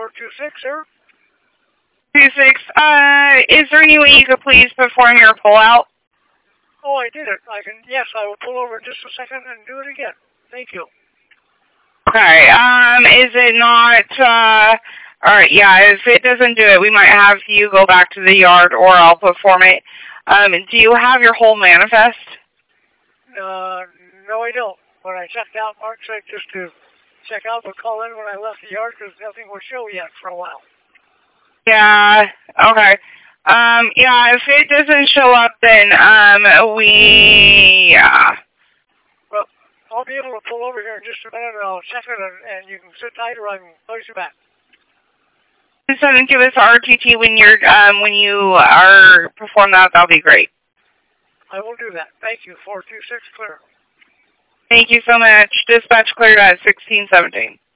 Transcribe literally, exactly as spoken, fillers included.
four two six, sir. Two six. Uh, is there any way you could please perform your pullout? Oh, I did it. I can. Yes, I will pull over in just a second and do it again. Thank you. Okay. Um, is it not? Uh, all right. Yeah. If it doesn't do it, we might have you go back to the yard, or I'll perform it. Um, do you have your whole manifest? Uh, no, I don't. When I checked out, Mark said just to check out, but call in when I left the yard because nothing will show yet for a while. Yeah. Okay. Um. Yeah. If it doesn't show up, then um, we. Yeah. Well, I'll be able to pull over here in just a minute, and I'll check it, and, and you can sit tight, or I can place you back. Just send and give us R T T when you're um when you are perform that. That'll be great. I will do that. Thank you. Four two six clear. Thank you so much. Dispatch cleared at sixteen seventeen.